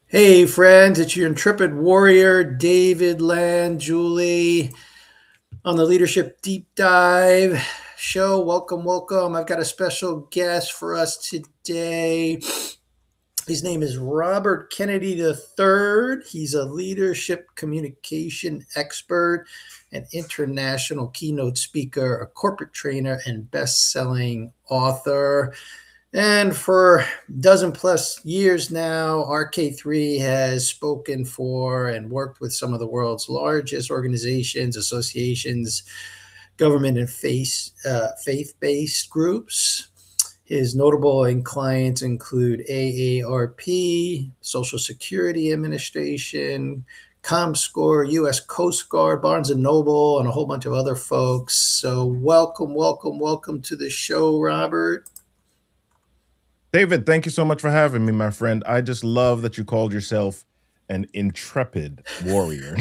Hey, friends, it's your intrepid warrior, David Land, Julie, on the Leadership Deep Dive show. Welcome, welcome. I've got a special guest for us today. His name is Robert Kennedy III. He's a leadership communication expert, an international keynote speaker, a corporate trainer, and best selling author. And for a dozen plus years now, RK3 has spoken for and worked with some of the world's largest organizations, associations, government, and faith-based groups. His notable clients include AARP, Social Security Administration, ComScore, U.S. Coast Guard, Barnes & Noble, and a whole bunch of other folks. So welcome, welcome, welcome to the show, Robert. David, thank you so much for having me, my friend. I just love that you called yourself an intrepid warrior.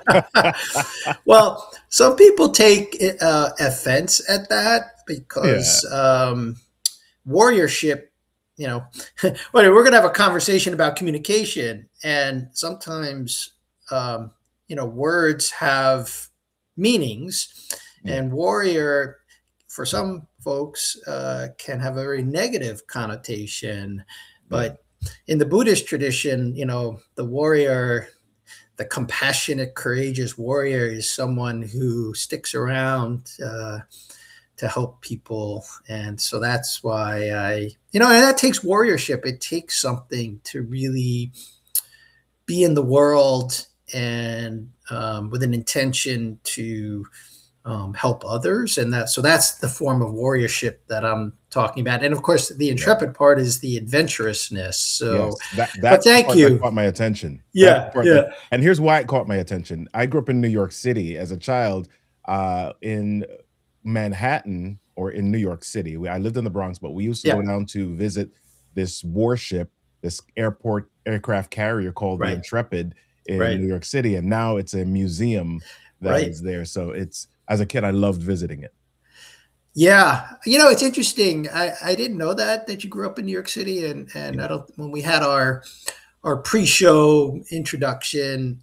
Well, some people take offense at that Yeah. because warriorship, we're going to have a conversation about communication. And sometimes, words have meanings. Yeah. And warrior, for some folks, can have a very negative connotation. But in the Buddhist tradition, the warrior, the compassionate, courageous warrior is someone who sticks around to help people. And so that's why and that takes warriorship. It takes something to really be in the world and with an intention to help others. And that's the form of warriorship that I'm talking about. And of course, the intrepid part is the adventurousness. So, yes, but thank part that you. caught my attention. Yeah, yeah. And here's why it caught my attention. I grew up in New York City as a child, in Manhattan or in New York City. I lived in the Bronx, but we used to go down to visit this warship, this aircraft carrier called the Intrepid in New York City. And now it's a museum that is there. So as a kid, I loved visiting it. Yeah. It's interesting. I didn't know that you grew up in New York City. And when we had our pre-show introduction,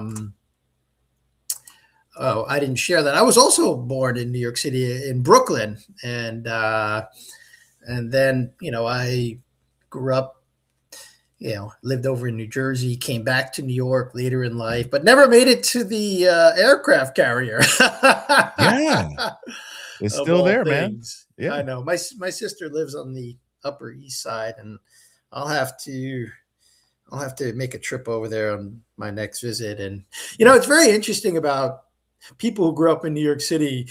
I didn't share that. I was also born in New York City, in Brooklyn. And then, I grew up, lived over in New Jersey, came back to New York later in life, but never made it to the aircraft carrier. Yeah. It's still there, things. Man. Yeah. I know. My sister lives on the Upper East Side, and I'll have to make a trip over there on my next visit. And it's very interesting about people who grew up in New York City.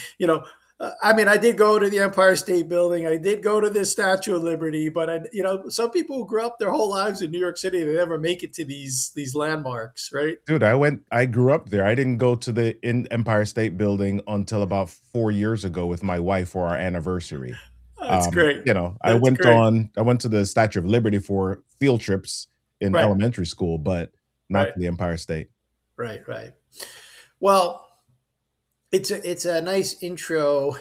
I did go to the Empire State Building. I did go to the Statue of Liberty, but some people who grew up their whole lives in New York City, they never make it to these landmarks, right? Dude, I grew up there. I didn't go to the Empire State Building until about 4 years ago with my wife for our anniversary. That's great. I went to the Statue of Liberty for field trips in elementary school, but not to the Empire State. Right. Well, it's a nice intro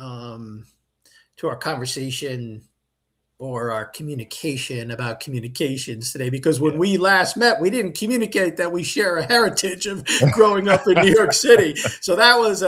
to our conversation or our communication about communications today, because when we last met, we didn't communicate that we share a heritage of growing up in New York City. So that was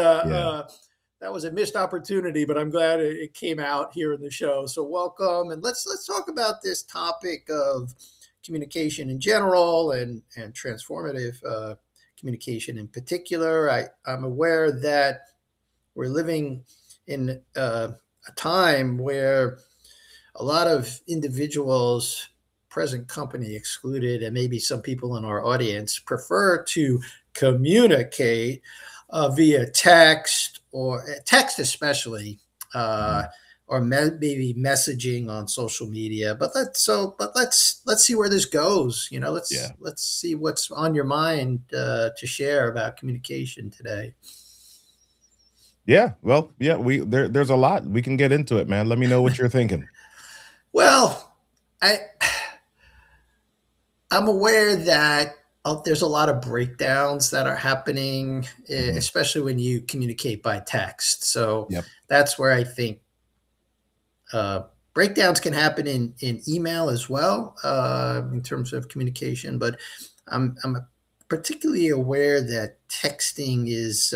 a missed opportunity, but I'm glad it came out here in the show. So welcome, and let's talk about this topic of communication in general and transformative communication in particular. I'm aware that we're living in a time where a lot of individuals, present company excluded, and maybe some people in our audience, prefer to communicate via text, or text especially, or maybe messaging on social media. But let's see where this goes. Let's see what's on your mind to share about communication today. Yeah, well, yeah, there's a lot. We can get into it, man. Let me know what you're thinking. Well, I'm aware that there's a lot of breakdowns that are happening, especially when you communicate by text. So that's where I think breakdowns can happen in email as well, in terms of communication, but I'm particularly aware that texting is,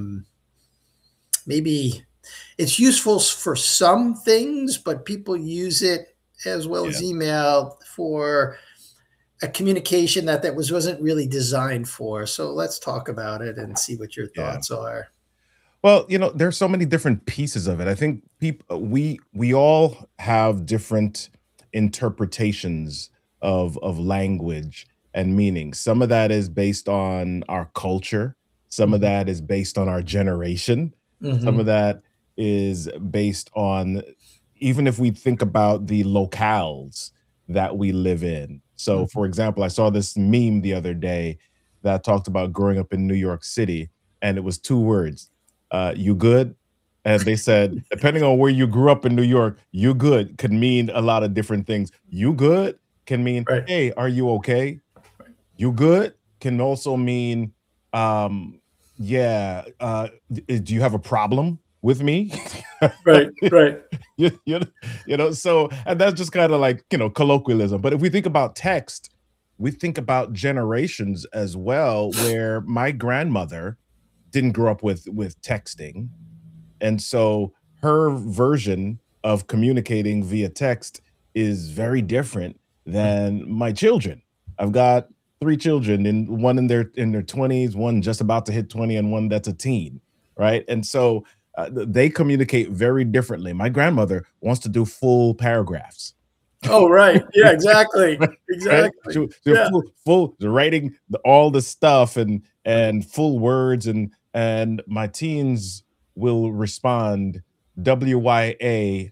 maybe it's useful for some things, but people use it as well as Yeah. email for a communication that wasn't really designed for. So let's talk about it and see what your Yeah. thoughts are. Well, there's so many different pieces of it. I think people we all have different interpretations of language and meaning. Some of that is based on our culture, some of Mhm. that is based on our generation, some of Mhm. that is based on even if we think about the locales that we live in. So, Mhm. for example, I saw this meme the other day that talked about growing up in New York City, and it was two words, you good? And they said, depending on where you grew up in New York, you good could mean a lot of different things. You good can mean, Right. hey, are you okay? You good can also mean, um, yeah, do you have a problem with me? Right. Right. you, you, so, and that's just kind of like, colloquialism. But if we think about text, we think about generations as well, where my grandmother didn't grow up with texting, and so her version of communicating via text is very different than my children. I've got three children, and one in their 20s, one just about to hit 20, and one that's a teen, right? And so they communicate very differently. My grandmother wants to do full paragraphs. Oh, right. Yeah, exactly. Right? Exactly. She Yeah. full writing all the stuff and full words, and my teens will respond WYARN,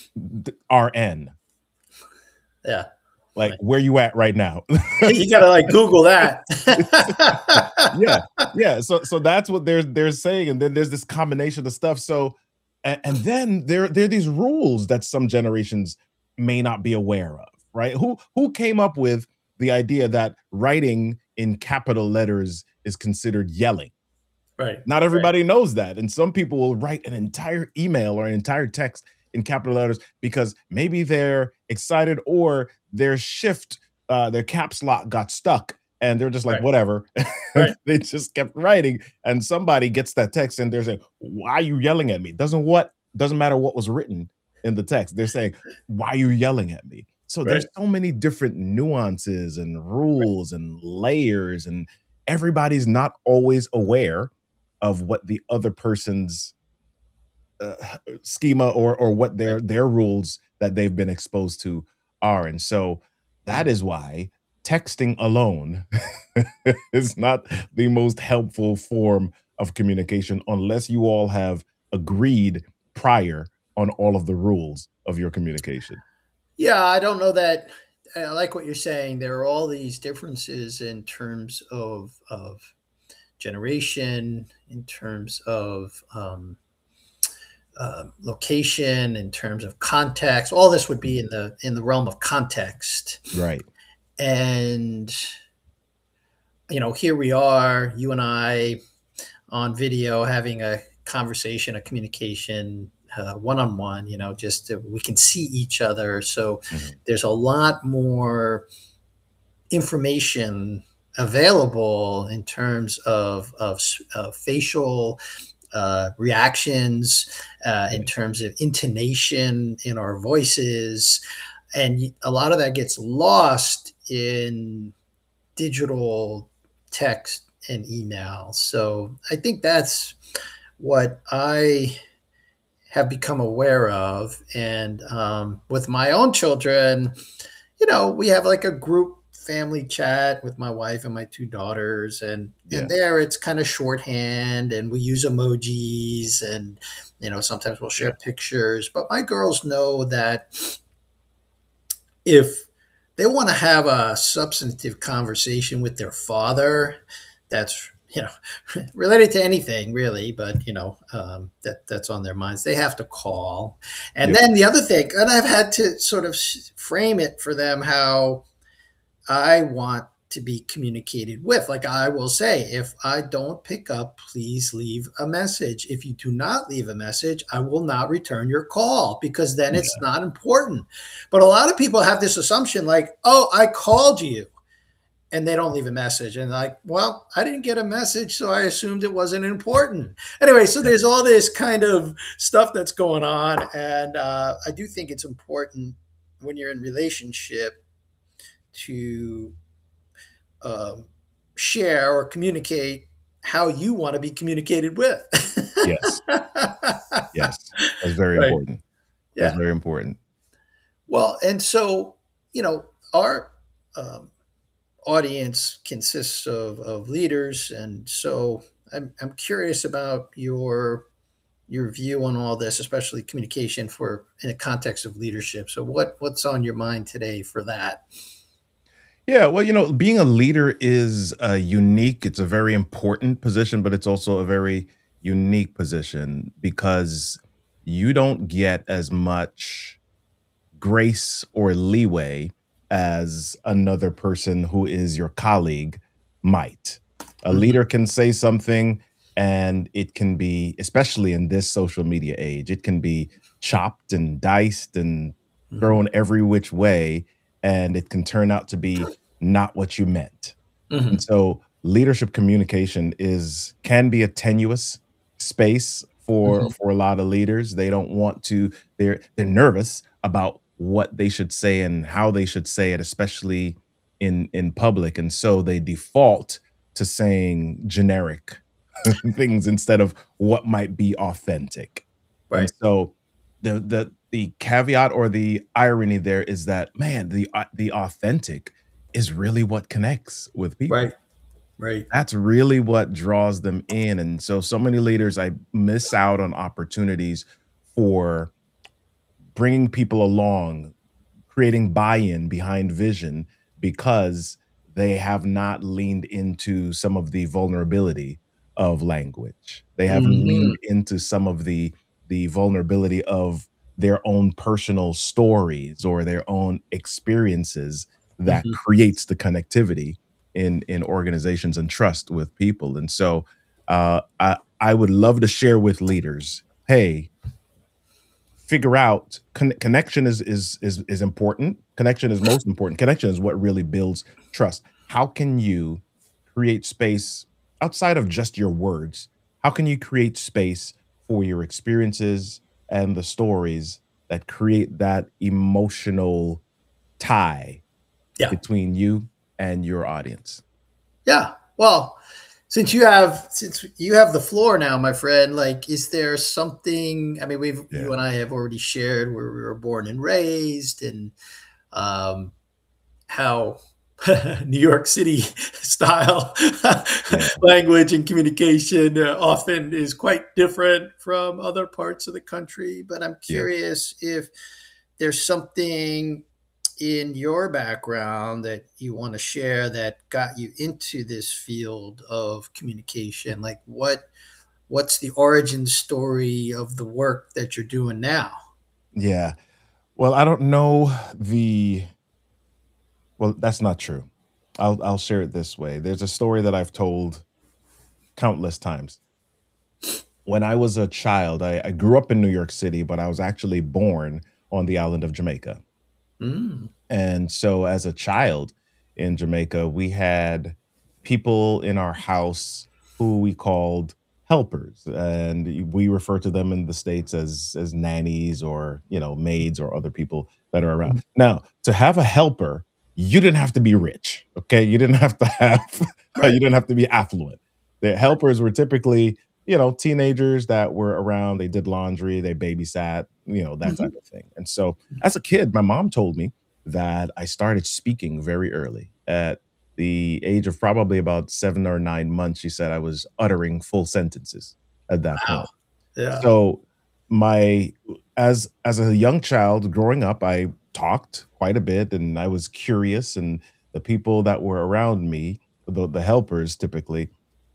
Yeah. like Right. where you at right now. You gotta like Google that. Yeah, yeah. So that's what they're saying, and then there's this combination of stuff. So, and then there are these rules that some generations may not be aware of, right? Who came up with the idea that writing in capital letters is considered yelling? Right. Not Right. everybody knows that, and some people will write an entire email or an entire text in capital letters because maybe they're excited or their caps lock got stuck, and they're just like, Right. whatever. Right. They just kept writing, and somebody gets that text, and they're saying, "Why are you yelling at me?" Doesn't matter what was written in the text. They're saying, "Why are you yelling at me?" So there's Right. so many different nuances and rules and layers, and everybody's not always aware of what the other person's uh, schema or what Right. their rules that they've been exposed to are. And so that Mhm. is why texting alone is not the most helpful form of communication unless you all have agreed prior on all of the rules of your communication. Yeah, I don't know that. I like what you're saying. There are all these differences in terms of generation, in terms of location, in terms of context. All this would be Mhm. in the realm of context. Right. And here we are, you and I, on video, having a conversation, a communication, one on one. Just we can see each other. So Mhm. there's a lot more information available in terms of facial reactions, in Yeah. terms of intonation in our voices. And a lot of that gets lost in digital text and email. So I think that's what I have become aware of. And with my own children, we have like a group family chat with my wife and my two daughters, and Yeah. there it's kind of shorthand, and we use emojis, and sometimes we'll share Yeah. pictures. But my girls know that if they want to have a substantive conversation with their father, that's related to anything really, but that's on their minds, they have to call. And Yep. then the other thing, and I've had to sort of frame it for them how I want to be communicated with. Like I will say, if I don't pick up, please leave a message. If you do not leave a message, I will not return your call, because then it's Yeah. not important. But a lot of people have this assumption like, oh, I called you, and they don't leave a message. And like, well, I didn't get a message, so I assumed it wasn't important. Anyway, so there's all this kind of stuff that's going on. And I do think it's important when you're in relationship to um, share or communicate how you want to be communicated with. Yes. Yes. That's very Right. important. That's Yeah. very important. Well, and so, our um, audience consists of leaders. And so I'm curious about your view on all this, especially communication for in a context of leadership. So what's on your mind today for that? Yeah, well, being a leader is unique. It's a very important position, but it's also a very unique position because you don't get as much grace or leeway as another person who is your colleague might. A Mhm, leader can say something and it can be, especially in this social media age, it can be chopped and diced and mhm, thrown every which way, and it can turn out to be not what you meant. And mhm, so leadership communication is can be a tenuous space for mhm, a lot of leaders. They don't want to, they're nervous about what they should say and how they should say it, especially in public. And so they default to saying generic things instead of what might be authentic. And right, so the caveat or the irony there is that, man, the authentic is really what connects with right, people. right. That's really what draws them in. And so many leaders, I miss out on opportunities for bringing people along, creating buy-in behind vision because they have not leaned into some of the vulnerability of language. They haven't Mhm, leaned into some of the vulnerability of their own personal stories or their own experiences that mhm. creates the connectivity in organizations and trust with people. And so I would love to share with leaders, hey, figure out connection is important. Connection is most important. Connection is what really builds trust. How can you create space outside of just your words? How can you create space for your experiences and the stories that create that emotional tie Yeah. between you and your audience? Yeah. Well, since you have the floor now, my friend, like, is there something? I mean, you Yeah. and I have already shared where we were born and raised, and um, how New York City style Yeah. language and communication often is quite different from other parts of the country. But I'm Yeah. curious if there's something in your background that you want to share that got you into this field of communication. Like what's the origin story of the work that you're doing now? Yeah. Well, I don't know the well, that's not true. I'll share it this way. There's a story that I've told countless times. When I was a child, I grew up in New York City, but I was actually born on the island of Jamaica. Mm, And so as a child in Jamaica, we had people in our house who we called helpers, and we refer to them in the States as nannies or, maids or other people that are around. mm, Now, to have a helper, you didn't have to be rich, okay? You didn't have to have right. you didn't have to be affluent. The helpers were typically, teenagers that were around, they did laundry, they babysat, that type Mhm. of thing. And so as a kid, my mom told me that I started speaking very early. At the age of probably about 7 or 9 months, she said I was uttering full sentences at that Wow. point. Yeah. So, my as a young child growing up, I talked quite a bit, and I was curious, and the people that were around me, the helpers typically,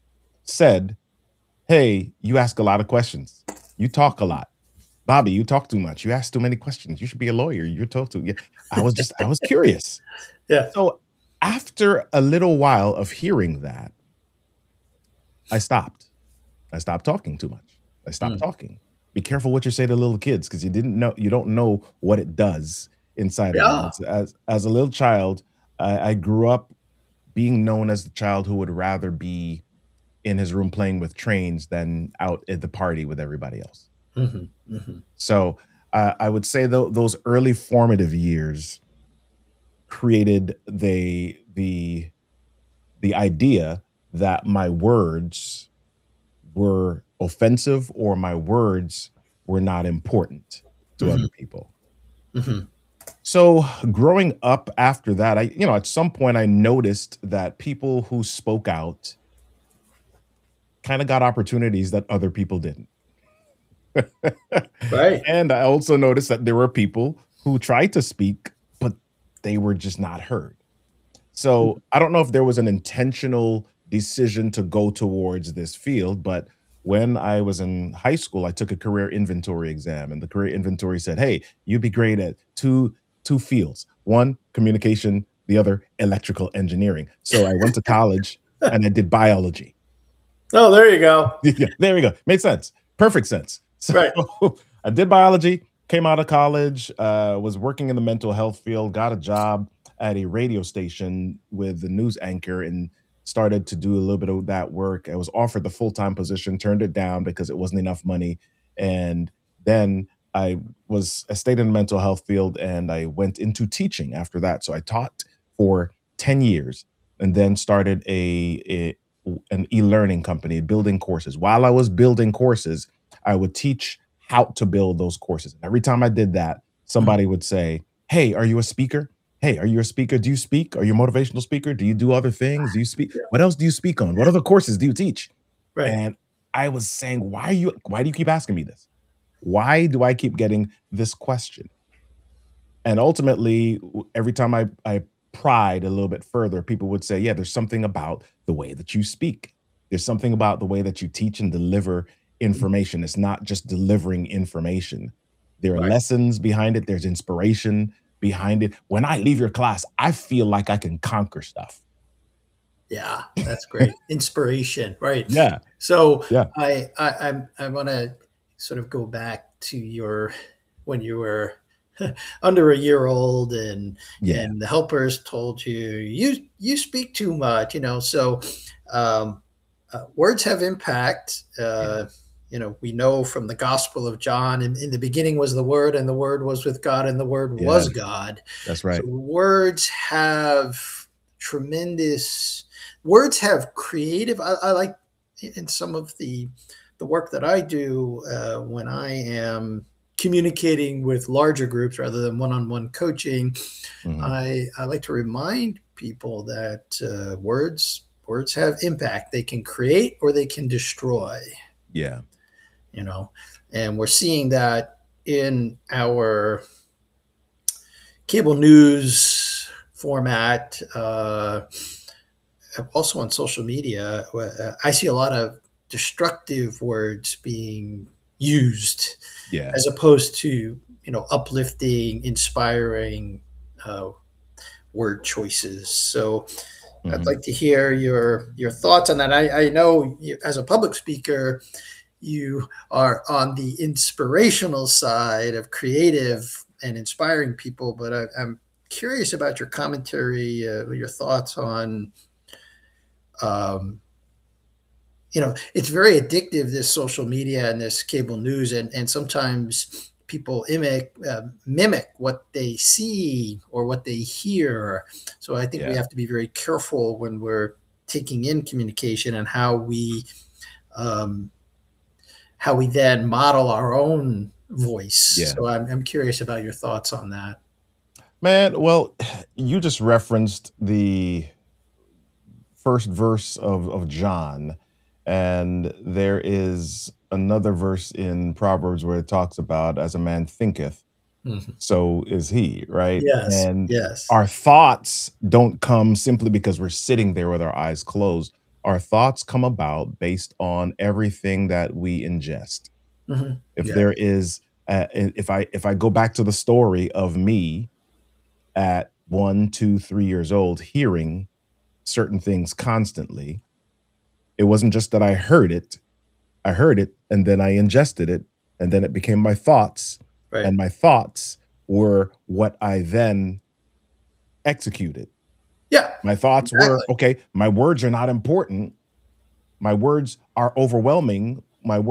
said, "Hey, you ask a lot of questions. You talk a lot. Bobby, you talk too much. You ask too many questions. You should be a lawyer. You talk too." Yeah. I was curious. Yeah. So after a little while of hearing that, I stopped. I stopped talking too much. I stopped Mm. talking. Be careful what you say to little kids because you don't know what it does inside of them. Yeah. It's, as a little child, I grew up being known as the child who would rather be in his room playing with trains than out at the party with everybody else. Mhm, mhm, So I would say those early formative years created the idea that my words were offensive or my words were not important to mhm, other people. mhm. So growing up after that, at some point I noticed that people who spoke out kind of got opportunities that other people didn't. Right. And I also noticed that there were people who tried to speak, but they were just not heard. So I don't know if there was an intentional decision to go towards this field, but when I was in high school, I took a career inventory exam, and the career inventory said, "Hey, you'd be great at two fields: one, communication; the other, electrical engineering." So I went to college and I did biology. Oh, there you go. Yeah, there we go. Made sense. Perfect sense. So Right. I did biology, came out of college, was working in the mental health field, got a job at a radio station with the news anchor and started to do a little bit of that work. I was offered the full-time position, turned it down because it wasn't enough money. And then I stayed in the mental health field and I went into teaching after that. So I taught for 10 years and then started an e-learning company building courses. While I was building courses, I would teach how to build those courses. And every time I did that, Mhm. somebody would say, "Hey, are you a speaker? Hey, are you a speaker? Do you speak? Are you a motivational speaker? Do you do other things? Do you speak? Yeah. What else do you speak on? What other courses do you teach?" Right. And I was saying, why do you keep asking me this? Why do I keep getting this question? And ultimately, every time I pried a little bit further, people would say, "Yeah, there's something about the way that you speak. There's something about the way that you teach and deliver Mhm. information. It's not just delivering information. There are Right. lessons behind it. There's inspiration behind it. When I leave your class, I feel like I can conquer stuff." Yeah, that's great. Inspiration, right. Yeah, So yeah, I wanna sort of go back to your when you were under a year old yeah, and the helpers told you, "You speak too much," so, um, words have impact, yeah, we know from the Gospel of John, in the beginning was the Word, and the Word was with God, and the Word yeah. was God. That's So right. tremendous words have creative I like in some of the work that I do when I am communicating with larger groups rather than one-on-one coaching. Mhm. I like to remind people that words have impact. They can create or they can destroy, Yeah, you know, and we're seeing that in our cable news format, also on social media. I see a lot of destructive words being used yeah. as opposed to uplifting, inspiring uh, word choices. So I'd Mhm. like to hear your thoughts on that. I know as a public speaker, you are on the inspirational side of creative and inspiring people, but I'm curious about your commentary, your thoughts on, um, it's very addictive, this social media and this cable news, and sometimes people mimic what they see or what they hear. So I think we Yeah, have to be very careful when we're taking in communication and um, how we then model our own voice. yeah. So I'm curious about your thoughts on that. Man, well, you just referenced the first verse of John, and there is another verse in Proverbs where it talks about as a man thinketh, Mhm. so is he, right? Yes, And yes. our thoughts don't come simply because we're sitting there with our eyes closed. Our thoughts come about based on everything that we ingest. Mhm. If Yes. there is, if I go back to the story of me at 1, 2, 3 years old, hearing certain things constantly. It wasn't just that I heard it and then I ingested it and then it became my thoughts, Right. and my thoughts were what I then executed. Yeah. My thoughts were, Exactly. okay, my words are not important. My words are overwhelming.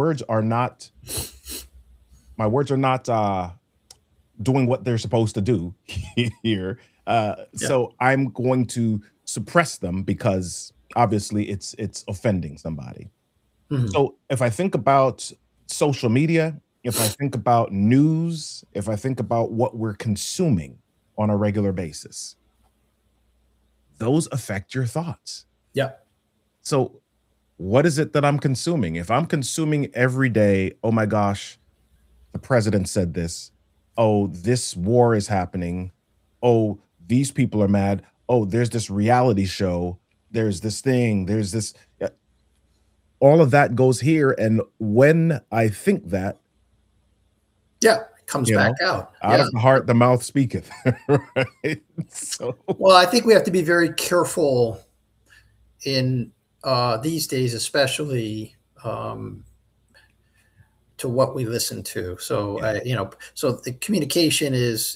My words are not doing what they're supposed to do here. Yeah. So I'm going to suppress them because obviously it's offending somebody. Mhm. So if I think about social media, if I think about news, if I think about what we're consuming on a regular basis, those affect your thoughts. Yeah. So what is it that I'm consuming? If I'm consuming every day, oh my gosh, the president said this. Oh, this war is happening. Oh, these people are mad. Oh, there's this reality show. There's this thing. There's this. All of that goes here. And when I think that, Yeah. It comes you back know, out. out Yeah. of the heart, the mouth speaketh. Right? So, Well, I think we have to be very careful in these days, especially um, to what we listen to. So, yeah, so the communication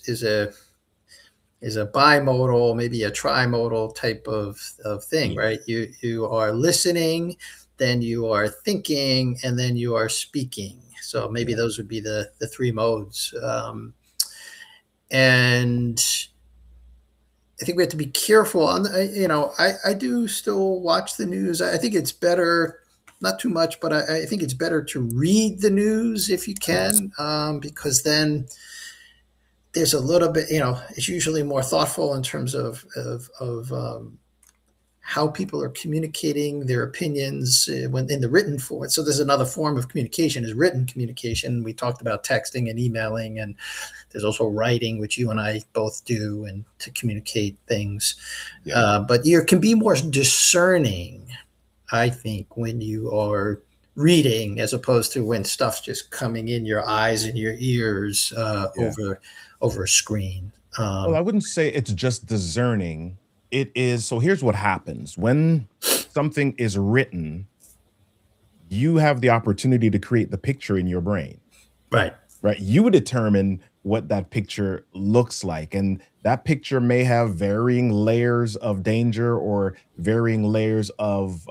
is a bimodal, maybe a trimodal type of thing, yeah, right? You are listening, then you are thinking, and then you are speaking. So maybe yeah, those would be the three modes. And I think we have to be careful. I do still watch the news. I think it's better, not too much, but I think it's better to read the news if you yes, can, because then there's a little bit, it's usually more thoughtful in terms of how people are communicating their opinions when in the written form. So there's another form of communication is written communication. We talked about texting and emailing, and there's also writing, which you and I both do, and to communicate things. yeah. But you can be more discerning, I think, when you are reading as opposed to when stuff's just coming in your eyes and your ears Yeah. over a screen. Well, I wouldn't say it's just discerning. It is, so here's what happens when something is written, you have the opportunity to create the picture in your brain, Right. right? You would determine what that picture looks like. And that picture may have varying layers of danger or varying layers of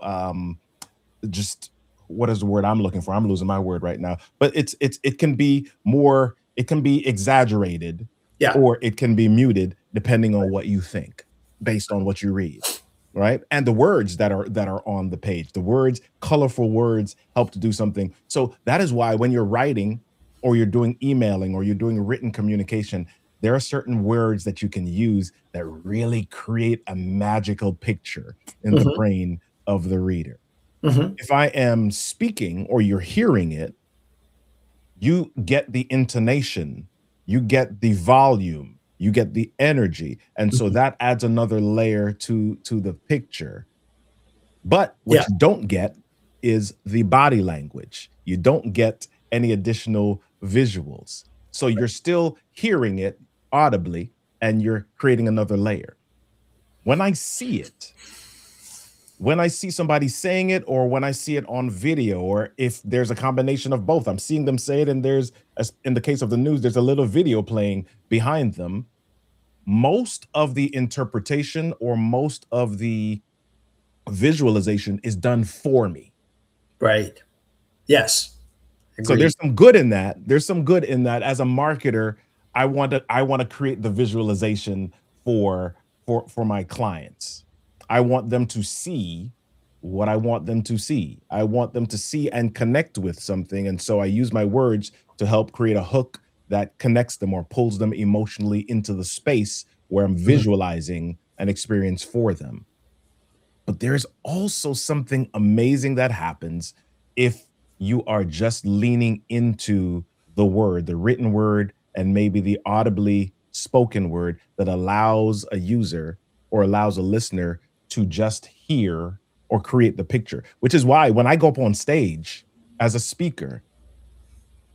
just what is the word I'm looking for? I'm losing my word right now. But it can be more, it can be exaggerated Yeah. or it can be muted depending on what you think based on what you read, right? And the words that are on the page, the words, colorful words help to do something. So that is why when you're writing or you're doing emailing or you're doing written communication, there are certain words that you can use that really create a magical picture in the Hmm. brain of the reader. Hmm. If I am speaking or you're hearing it, you get the intonation, you get the volume, you get the energy, and so Hmm. that adds another layer to the picture. But Yeah. what you don't get is the body language. You don't get any additional visuals. So you're still hearing it audibly and you're creating another layer. When I see it, when I see somebody saying it or when I see it on video, or if there's a combination of both, I'm seeing them say it and there's, as in the case of the news, there's a little video playing behind them. Most of the interpretation or most of the visualization is done for me. Right. Yes. So Agreed. there's some good in that. There's some good in that. As a marketer, I want to create the visualization for for my clients. I want them to see what I want them to see. I want them to see and connect with something. And so I use my words to help create a hook that connects them or pulls them emotionally into the space where I'm Mhm. visualizing an experience for them. But there's also something amazing that happens if you are just leaning into the word, the written word, and maybe the audibly spoken word that allows a user or allows a listener to just hear or create the picture. Which is why when I go up on stage as a speaker,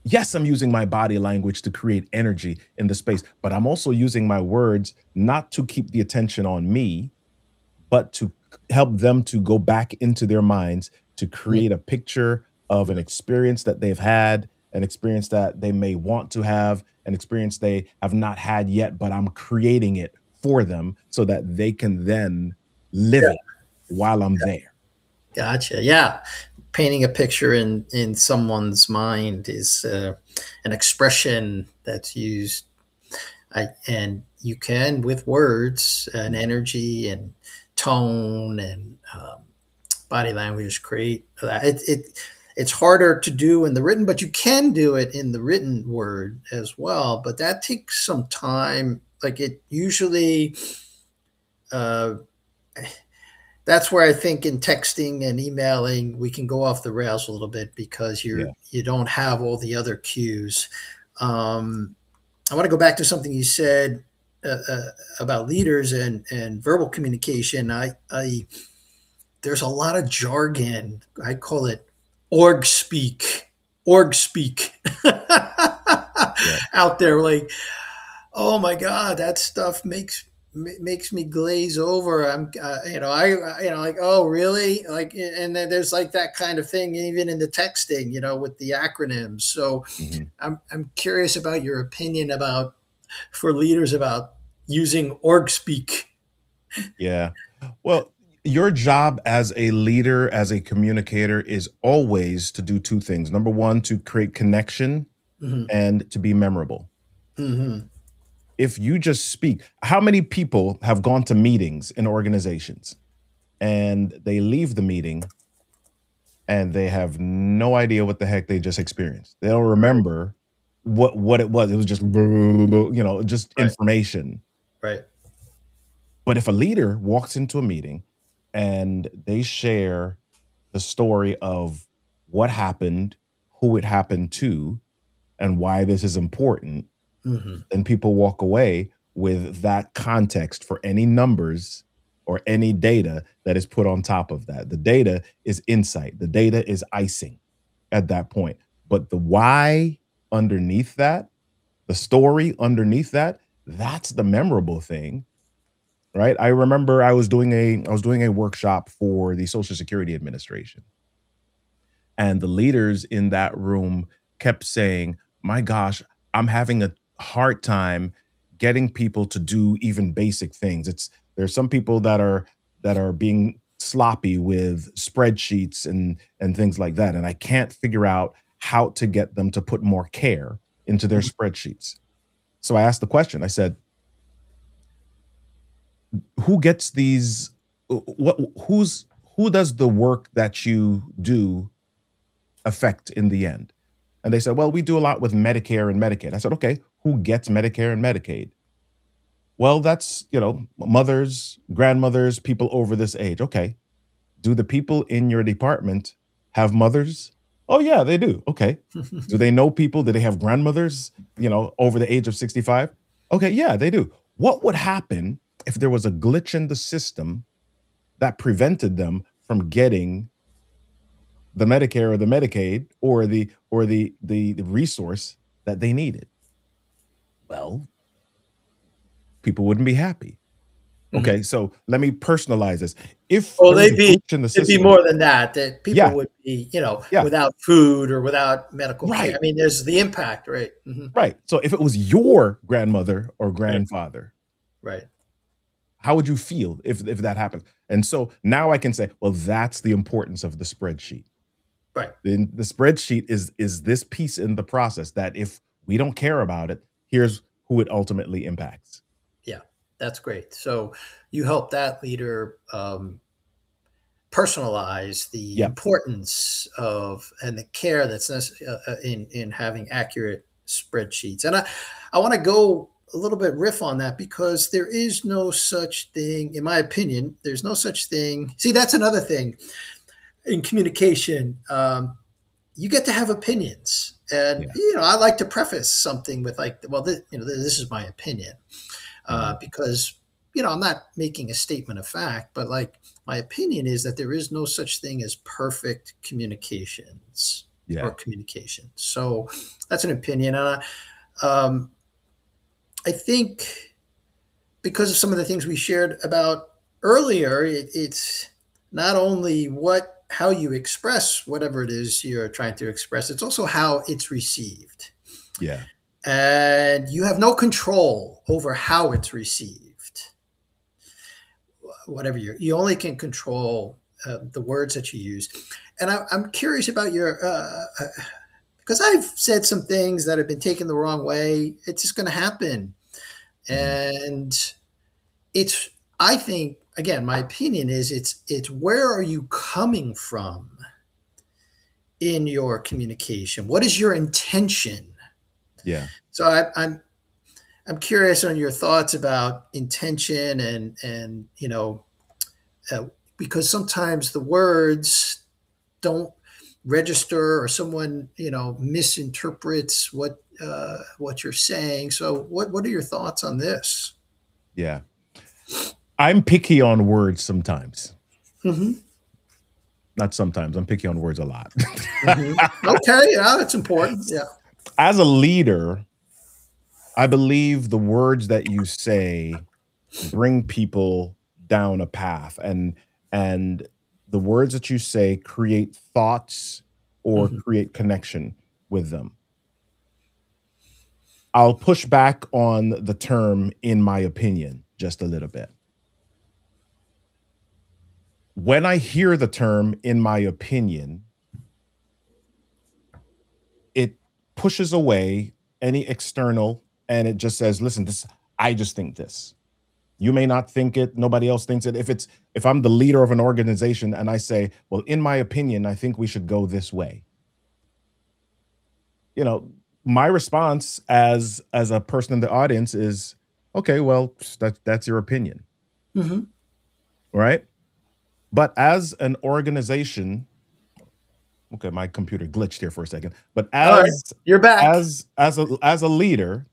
yes, I'm using my body language to create energy in the space, but I'm also using my words not to keep the attention on me, but to help them to go back into their minds to Mhm. create a picture of an experience that they've had, an experience that they may want to have, an experience they have not had yet, but I'm creating it for them so that they can then live Yeah. it while I'm there. Gotcha. Yeah. Painting a picture in someone's mind is an expression that's used. And you can with words and energy and tone and body language create that. It's harder to do in the written, but you can do it in the written word as well. But that takes some time. Like it usually, uh, that's where I think in texting and emailing we can go off the rails a little bit because Yeah. you don't have all the other cues. Um, I want to go back to something you said about leaders and verbal communication. There's a lot of jargon. I call it org speak Yeah. out there. Like, oh my god, that stuff makes me glaze over. Like, oh really? Like, and then there's like that kind of thing even in the texting, with the acronyms. So Mhm. I'm curious about your opinion about for leaders about using org speak. Yeah. Well, your job as a leader, as a communicator, is always to do two things. Number one, to create connection Hmm. and to be memorable. Hmm. If you just speak, how many people have gone to meetings in organizations and they leave the meeting and they have no idea what the heck they just experienced? They don't Right, remember what it was. It was just just right, information. right. But if a leader walks into a meeting and they share the story of what happened, who it happened to, and why this is important, Hmm. then people walk away with that context for any numbers or any data that is put on top of that. The data is insight, the data is icing at that point. But the why underneath that, the story underneath that, that's the memorable thing, right? I remember I was doing a workshop for the Social Security Administration, and the leaders in that room kept saying, "My gosh, I'm having a hard time getting people to do even basic things." There's some people that are being sloppy with spreadsheets and things like that, and I can't figure out how to get them to put more care into their spreadsheets. So I asked the question. I said, who gets these what who does the work that you do affect in the end? And they said, well, we do a lot with Medicare and Medicaid. I said, okay, who gets Medicare and Medicaid? Well, that's, mothers, grandmothers, people over this age. Okay. Do the people in your department have mothers? Oh, yeah, they do. Okay. Do they know people? Do they have grandmothers, over the age of 65? Okay. Yeah, they do. What would happen if there was a glitch in the system that prevented them from getting the Medicare or the Medicaid or the resource that they needed? Well, people wouldn't be happy. Hmm. Okay, so let me personalize this. If Well, there was a glitch in the it'd be system, more than that. That people yeah, would be, yeah, without food or without medical care. I right, mean, there's the impact, right? Hmm. right. So if it was your grandmother or Right, grandfather, right, how would you feel if that happened? And so now I can say, well, that's the importance of the spreadsheet. right. Then the spreadsheet is this piece in the process that if we don't care about it, here's who it ultimately impacts. Yeah, that's great. So you help that leader personalize the Yep. importance of and the care that's in having accurate spreadsheets. And I want to go a little bit riff on that because there is no such thing, in my opinion. There's no such thing. See, that's another thing in communication. You get to have opinions. And Yeah. I like to preface something with like, well, this is my opinion, Mhm. because I'm not making a statement of fact, but like my opinion is that there is no such thing as perfect communications. Yeah. or communication. So that's an opinion. And um, I think because of some of the things we shared about earlier, it's not only how you express whatever it is you're trying to express, it's also how it's received. Yeah. And you have no control over how it's received. Whatever you only can control the words that you use. And I'm curious about because I've said some things that have been taken the wrong way. It's just going to happen. And I think, again, my opinion is it's where are you coming from in your communication? What is your intention? Yeah. So I'm curious on your thoughts about intention and because sometimes the words don't register, or someone misinterprets what you're saying. So what are your thoughts on this? Yeah. I'm picky on words sometimes. Mm-hmm. Not sometimes. I'm picky on words a lot. Mm-hmm. Okay. Yeah, that's important. Yeah. As a leader, I believe the words that you say bring people down a path, and the words that you say create thoughts or create connection with them. I'll push back on the term "in my opinion" just a little bit. When I hear the term "in my opinion," it pushes away any external, and it just says, listen, I just think this. You may not think it, nobody else thinks it. If I'm the leader of an organization and I say, well, in my opinion, I think we should go this way. My response as a person in the audience is, okay, well, that's your opinion. Mm-hmm. Right? But as an organization, okay, my computer glitched here for a second. But you're back. As a leader,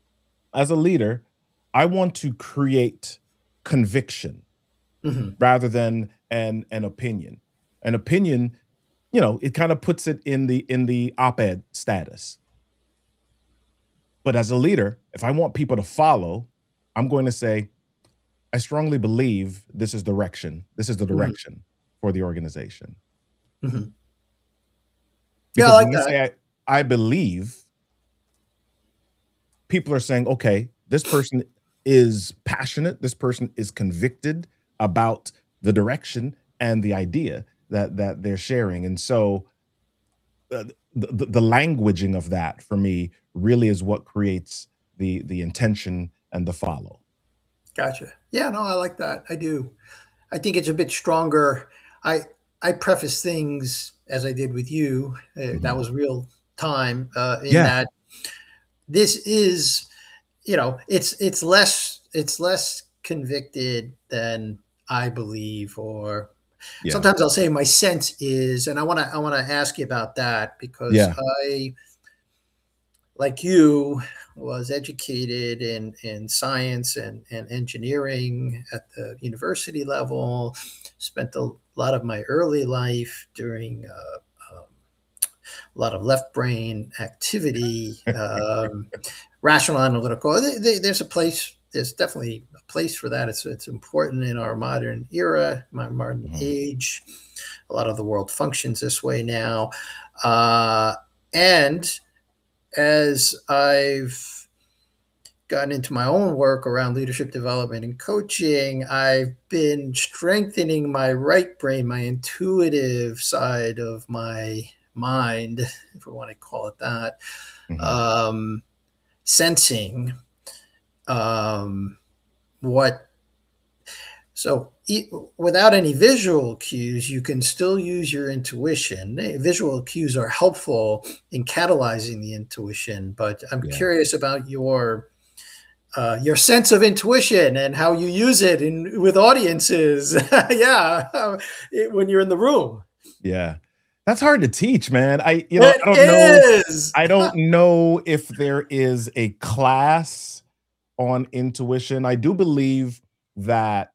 I want to create conviction rather than an opinion. An opinion, it kind of puts it in the op-ed status. But as a leader, if I want people to follow, I'm going to say, I strongly believe this is direction. This is the direction for the organization. Mm-hmm. Because I like when that. I believe, people are saying, okay, this person is passionate. This person is convicted about the direction and the idea that they're sharing. And so the languaging of that for me really is what creates the intention and the follow. Gotcha. Yeah, no, I like that. I do. I think it's a bit stronger. I preface things as I did with you. That was real time that this is, it's less convicted than I believe, or sometimes I'll say my sense is, and I want to ask you about that, because I, like you, was educated in science and engineering at the university level, spent a lot of my early life doing a lot of left brain activity, rational analytical. There's definitely a place for that. It's important in our modern era, my modern age. A lot of the world functions this way now. And as I've gotten into my own work around leadership development and coaching, I've been strengthening my right brain, my intuitive side of my mind, if we want to call it that, sensing without any visual cues, you can still use your intuition. Visual cues are helpful in catalyzing the intuition, but I'm curious about your sense of intuition and how you use it with audiences. When you're in the room. Yeah. That's hard to teach, man. I don't know if there is a class on intuition. I do believe that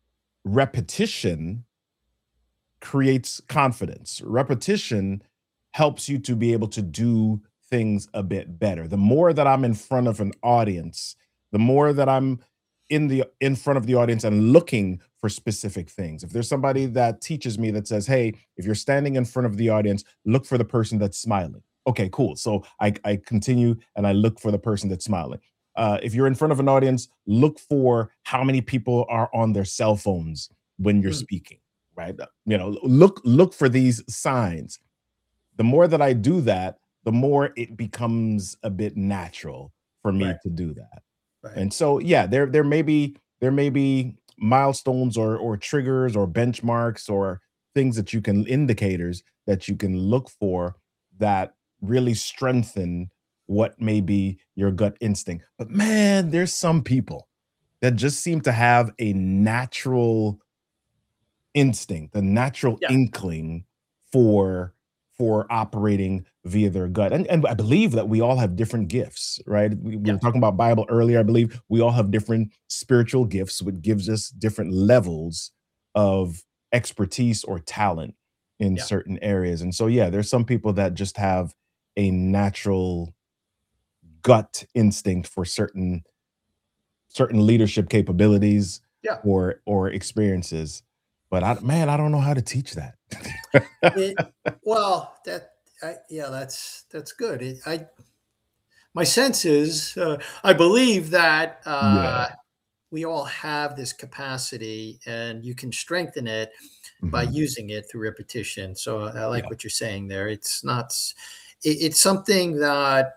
repetition creates confidence. Repetition helps you to be able to do things a bit better. The more that I'm in front of an audience, the more that I'm in front of the audience and looking for specific things. If there's somebody that teaches me that says, "Hey, if you're standing in front of the audience, look for the person that's smiling." Okay, cool. So I continue and I look for the person that's smiling. If you're in front of an audience, look for how many people are on their cell phones when you're Mm, speaking, right? Look for these signs. The more that I do that, the more it becomes a bit natural for me right, to do that. right. And so, yeah, there may be milestones or triggers or benchmarks or things that you can indicators that you can look for that really strengthen what may be your gut instinct. But man, there's some people that just seem to have a natural instinct, the natural Yeah, inkling for operating via their gut. And I believe that we all have different gifts, right? We yeah, were talking about Bible earlier. I believe we all have different spiritual gifts, which gives us different levels of expertise or talent in yeah. certain areas. And so, yeah, there's some people that just have a natural gut instinct for certain leadership capabilities Yeah. or experiences. But I don't know how to teach that. It, well, yeah, that's good. My sense is, I believe that Yeah. we all have this capacity, and you can strengthen it by Mhm. using it through repetition. So I like Yeah. what you're saying there. It's not. It's something that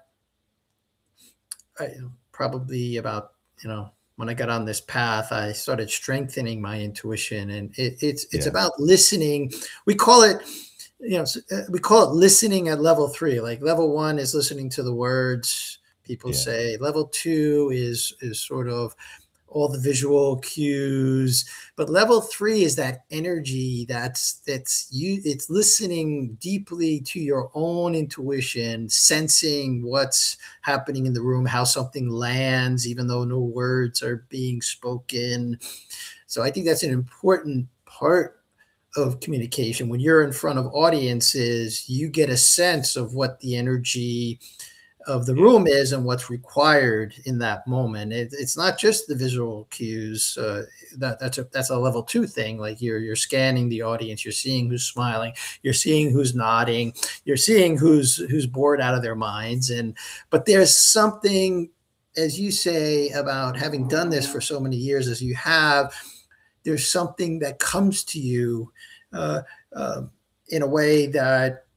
probably about when I got on this path, I started strengthening my intuition, and it's Yeah. about listening. We call it we call it listening at level 3. Like level 1 is listening to the words people Yeah. say. Level 2 is sort of all the visual cues, but level 3 is that energy it's listening deeply to your own intuition, sensing what's happening in the room, how something lands even though no words are being spoken. So I think that's an important part of communication. When you're in front of audiences, you get a sense of what the energy of the Yeah. room is and what's required in that moment. It's not just the visual cues. That's a level 2 thing. Like you're scanning the audience, you're seeing who's smiling, you're seeing who's nodding, you're seeing who's bored out of their minds. But there's something, as you say, about having done this for so many years as you have. There's something that comes to you uh, uh, in a way that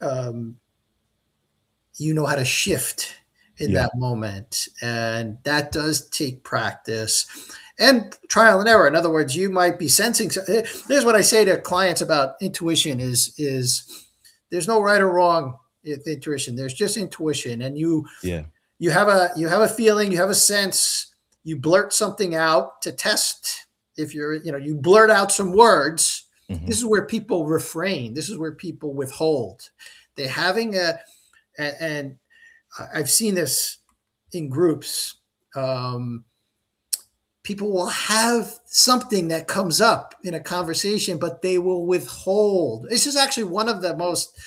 you know how to shift in Yeah. that moment. And that does take practice and trial and error. In other words, you might be sensing. Here's what I say to clients about intuition is there's no right or wrong with intuition. There's just intuition. And Yeah. you have a feeling, you have a sense, you blurt something out to test. If you blurt out some words, this Mhm. is where people refrain. This is where people withhold. They're having and I've seen this in groups. Um, People will have something that comes up in a conversation, but they will withhold. This is actually one of the most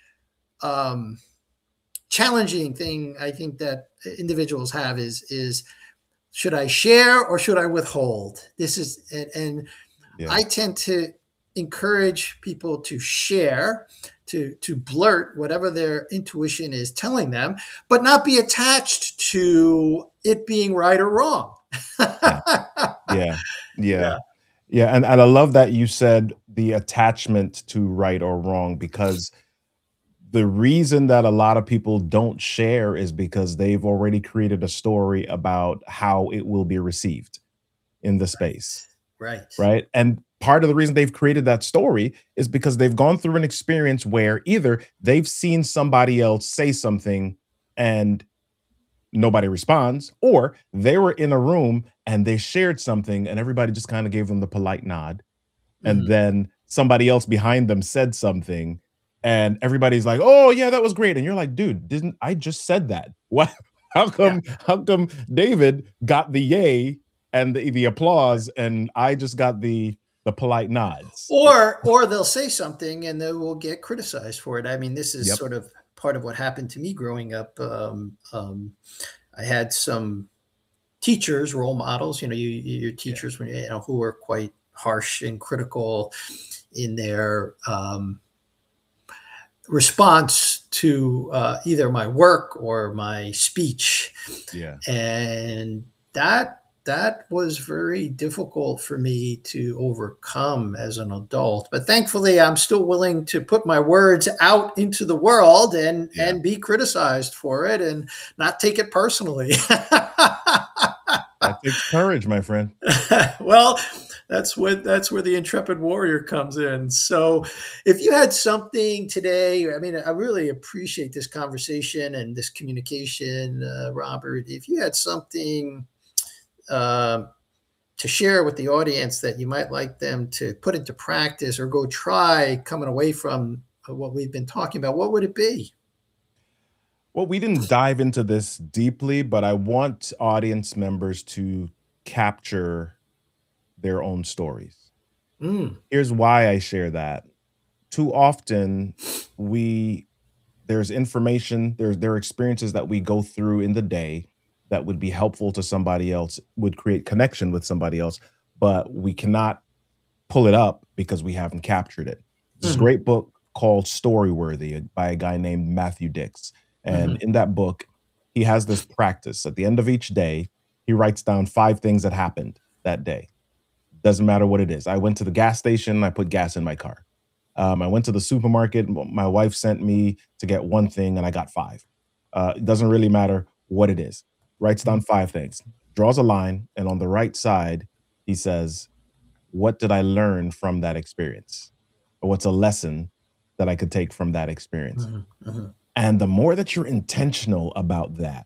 um, challenging thing I think that individuals have is should I share or should I withhold? This is and Yeah. I tend to encourage people to share, to blurt whatever their intuition is telling them, but not be attached to it being right or wrong. Yeah. Yeah. Yeah. Yeah, Yeah. And I love that you said the attachment to right or wrong, because the reason that a lot of people don't share is because they've already created a story about how it will be received in the space. right. Right? And part of the reason they've created that story is because they've gone through an experience where either they've seen somebody else say something and nobody responds, or they were in a room and they shared something and everybody just kind of gave them the polite nod. And Mhm. then somebody else behind them said something and everybody's like, "Oh yeah, that was great." And you're like, "Dude, didn't I just said that? What Yeah. how come David got the yay and the applause and I just got the polite nods?" Or they'll say something and they will get criticized for it. I mean, this is Yep. sort of part of what happened to me growing up. I had some teachers, role models, your teachers, who were quite harsh and critical in their response to either my work or my speech. Yeah. And that was very difficult for me to overcome as an adult. But thankfully, I'm still willing to put my words out into the world and be criticized for it and not take it personally. That takes courage, my friend. Well, that's where the intrepid warrior comes in. So if you had something today, I mean, I really appreciate this conversation and this communication, Robert. If you had something to share with the audience that you might like them to put into practice or go try coming away from what we've been talking about, what would it be? Well, we didn't dive into this deeply, but I want audience members to capture their own stories. Here's why I share that. Too often, there's information, there are experiences that we go through in the day that would be helpful to somebody else, would create connection with somebody else, but we cannot pull it up because we haven't captured it. This great book called Storyworthy by a guy named Matthew Dix. And in that book, he has this practice. At the end of each day, he writes down 5 things that happened that day. Doesn't matter what it is. I went to the gas station, I put gas in my car. I went to the supermarket, my wife sent me to get 1 thing and I got 5. It doesn't really matter what it is. Writes down 5 things, draws a line, and on the right side, he says, what did I learn from that experience? Or what's a lesson that I could take from that experience? And the more that you're intentional about that,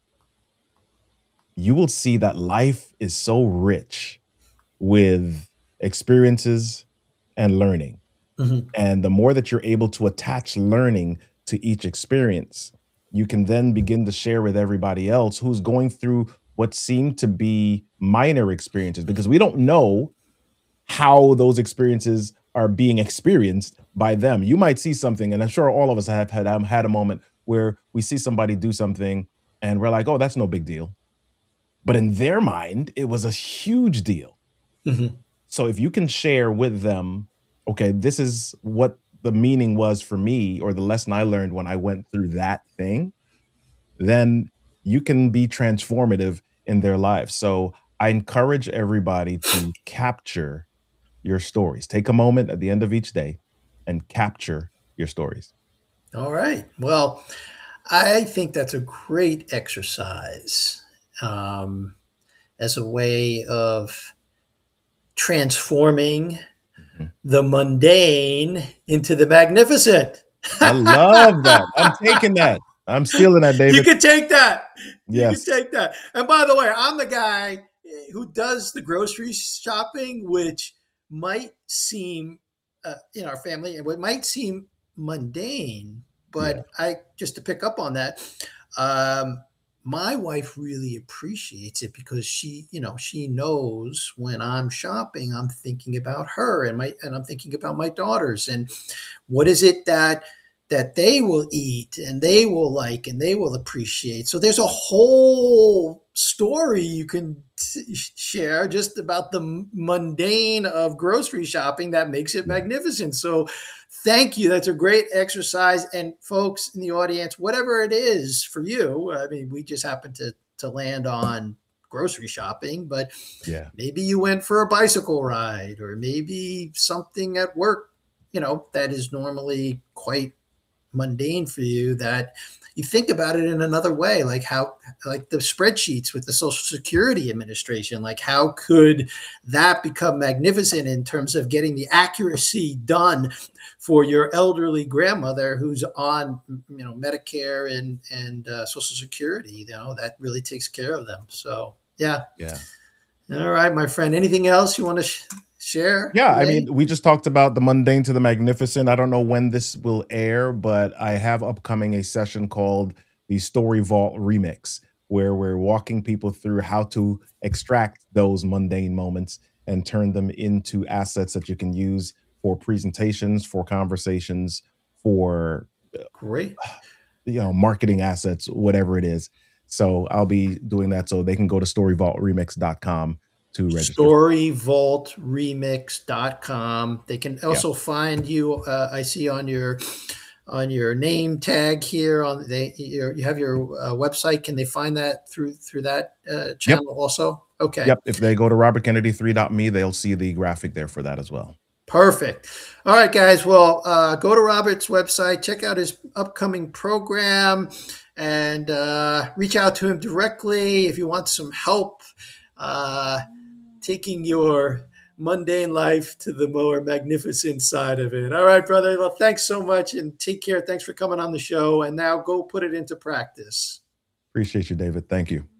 you will see that life is so rich with experiences and learning. And the more that you're able to attach learning to each experience, you can then begin to share with everybody else who's going through what seem to be minor experiences, because we don't know how those experiences are being experienced by them. You might see something, and I'm sure all of us have had a moment where we see somebody do something and we're like, oh, that's no big deal. But in their mind, it was a huge deal. So if you can share with them, okay, this is what the meaning was for me, or the lesson I learned when I went through that thing, then you can be transformative in their lives. So I encourage everybody to capture your stories. Take a moment at the end of each day and capture your stories. All right. Well, I think that's a great exercise as a way of transforming the mundane into the magnificent. I love that. I'm taking that. I'm stealing that, David. You can take that. Yes. You can take that. And by the way, I'm the guy who does the grocery shopping, which might seem in our family, it might seem mundane, but just to pick up on that, my wife really appreciates it because she knows when I'm shopping, I'm thinking about her and I'm thinking about my daughters and what is it that they will eat and they will like and they will appreciate. So there's a whole story you can share just about the mundane of grocery shopping that makes it magnificent. So thank you. That's a great exercise. And folks in the audience, whatever it is for you, I mean, we just happened to land on grocery shopping, but maybe you went for a bicycle ride or maybe something at work, that is normally quite mundane for you, that you think about it in another way, like the spreadsheets with the Social Security Administration, like how could that become magnificent in terms of getting the accuracy done for your elderly grandmother who's on, Medicare and Social Security, that really takes care of them. So, yeah. All right, my friend, anything else you want to share? Yeah, I mean, we just talked about the mundane to the magnificent. I don't know when this will air, but I have upcoming a session called the Story Vault Remix, where we're walking people through how to extract those mundane moments and turn them into assets that you can use for presentations, for conversations, for great marketing assets, whatever it is. So I'll be doing that. So they can go to storyvaultremix.com to register. Storyvaultremix.com. They can also find you. I see on your name tag here you have your website. Can they find that through that channel also? Okay. Yep. If they go to robertkennedy3.me, they'll see the graphic there for that as well. Perfect. All right, guys. Well, go to Robert's website, check out his upcoming program, and reach out to him directly if you want some help taking your mundane life to the more magnificent side of it. All right, brother. Well, thanks so much and take care. Thanks for coming on the show. And now go put it into practice. Appreciate you, David. Thank you.